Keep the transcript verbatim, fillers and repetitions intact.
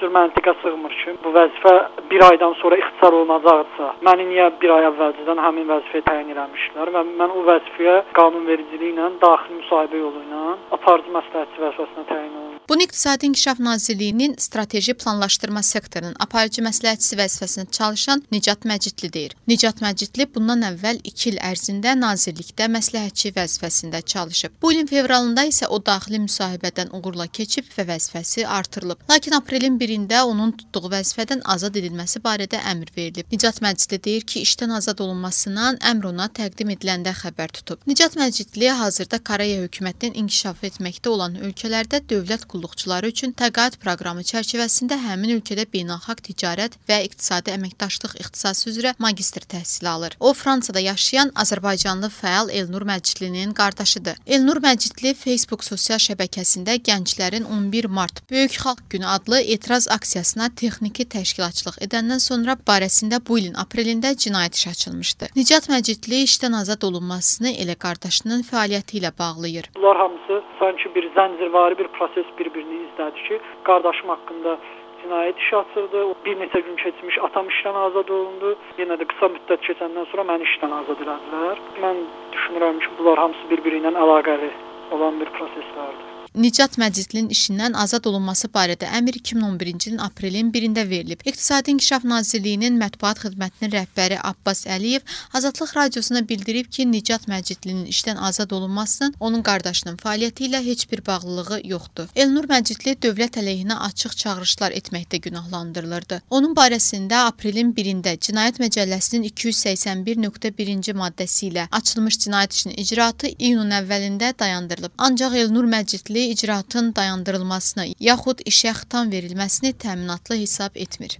bir məntiqə sığmır ki, bu vəzifə bir aydan sonra ixtisar olunacaqsa, məni niyə bir ay əvvəlcədən həmin vəzifəyə təyin eləmişdilər və mən o vəzifəyə qanunvericiliklə, daxili müsahibə yolu ilə aparıcı məsləhətçi vəzifəsinə təyin olunum. Bunu İqtisadi İnkişaf Nazirliyinin strateji planlaşdırma sektorunun aparıcı məsləhətçisi vəzifəsində çalışan Nicat Məcidli deyir. Nicat Məcidli bundan əvvəl iki il ərzində nazirlikdə məsləhətçi vəzifəsində çalışıb. Bu ilin fevralında isə o daxili müsahibədən uğurla keçib və vəzifəsi artırılıb. Lakin aprelin birində onun tutduğu vəzifədən azad edilməsi barədə əmr verilib. Nicat Məcidli deyir ki, işdən azad olunmasından əmr ona təqdim ediləndə xəbər tutub. Nicat Məcidli hazırda Koreya hökumətinin inkişaf etməkdə olan ölkələrdə dövlət qulluqçuları üçün təqaüd proqramı çərçivəsində həmin ölkədə beynəlxalq ticarət və iqtisadi əməkdaşlıq ixtisası üzrə magistr təhsili alır. O, Fransada yaşayan Azərbaycanlı fəal Elnur Məcidlinin qardaşıdır. Elnur Məcidli Facebook sosial şəbəkəsində gənclərin on bir mart Böyük Xalq Günü adlı etiraz aksiyasına texniki təşkilatçılıq edəndən sonra barəsində bu ilin aprelində cinayət işi açılmışdı. Nicat Məcidli işdən azad olunmasını elə qardaşının fəaliyyəti ilə bağlayır. Bunlar hamısı sanki bir zəncirvari bir proses bir-birini izlədi ki, qardaşım haqqında cinayət işi açıldı. Bir neçə gün keçmiş atam işdən azad olundu. Yenə də qısa müddət keçəndən sonra məni işdən azad elədilər. Mən düşünürəm ki, bunlar hamısı bir-biri ilə əlaqəli olan bir proseslərdir. Nicat Məcidlinin işindən azad olunması barədə əmr iki min on birinci ilin aprelin birində verilib. İqtisadi İnkişaf Nazirliyinin mətbuat xidmətinin rəhbəri Abbas Əliyev Azadlıq Radiosuna bildirib ki, Nicat Məcidlinin işdən azad olunmasının onun qardaşının fəaliyyəti ilə heç bir bağlılığı yoxdur. Elnur Məcidli dövlət əleyhinə açıq çağırışlar etməkdə günahlandırılırdı. Onun barəsində aprelin birində Cinayət Məcəlləsinin iki yüz səksən bir nöqtə birinci maddəsi ilə açılmış cinayət işinin icraatı iyunun əvvəlində dayandırılıb. Ancaq Elnur Məcidli icraatın dayandırılmasını yaxud işə xitam verilməsini təminatlı hesab etmir.